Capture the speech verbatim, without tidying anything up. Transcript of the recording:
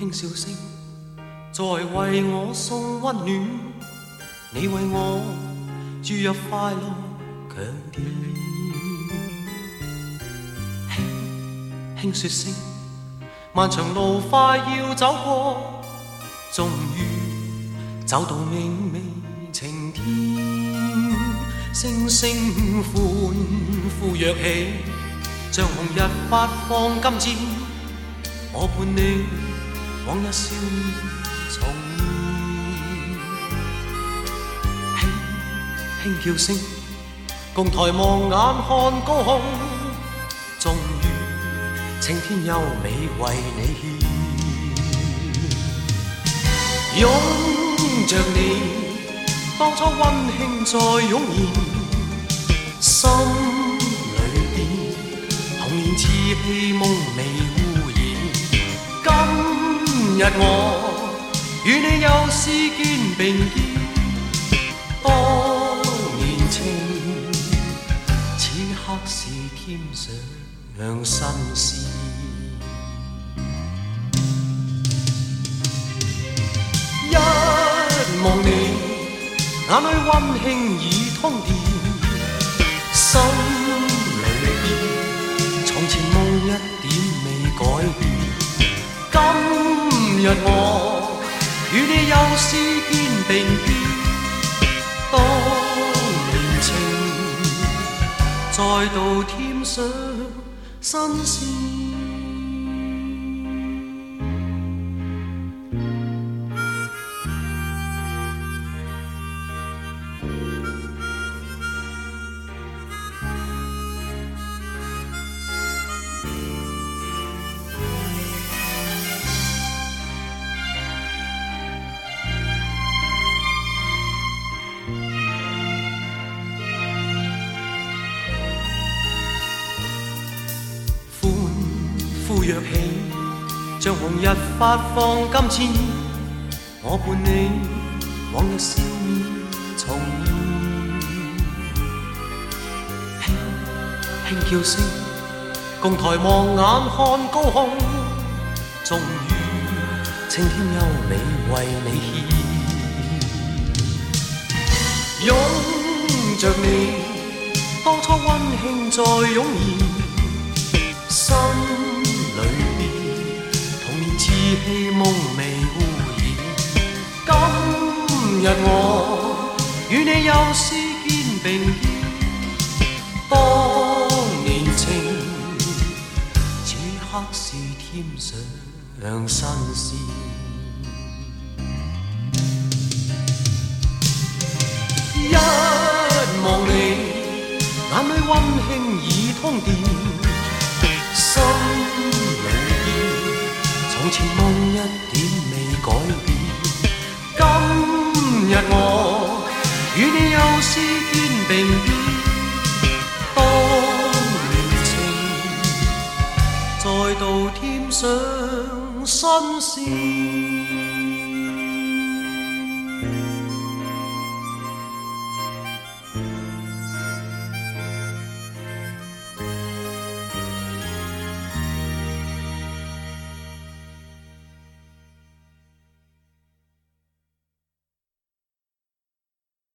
輕笑聲，在為我送溫暖，你為我注入快樂強電。輕輕說聲，漫長路快要走過，終於走到明媚晴天。星星歡呼躍起，像紅日發放金箭，我伴你往日笑面重現。輕輕叫聲，共抬望眼看高空，終於青天優美為你獻。擁着你，當初溫馨再湧現，心裏邊童年稚氣夢未污染。今日我與你又試肩並肩，當年情此刻是添上新鮮。一望你，眼裏溫馨已通電，心裏邊從前夢一點未改變。今日我與你又試肩並肩，當年情再度添上新鮮。呼躍起，像紅日發放金箭，我伴你往日笑面重現。輕輕叫聲，共抬望眼看高空，終於青天優美為你獻。擁着你，當初溫馨再湧現，心裏邊童年稚氣夢未污染。今日我與你又試肩並肩，當年情此刻是添上新鮮。一望你，眼裏溫馨已通電，心裏邊從前夢一點未改變。今日我與你又試肩並肩，當年情再度添上新鮮。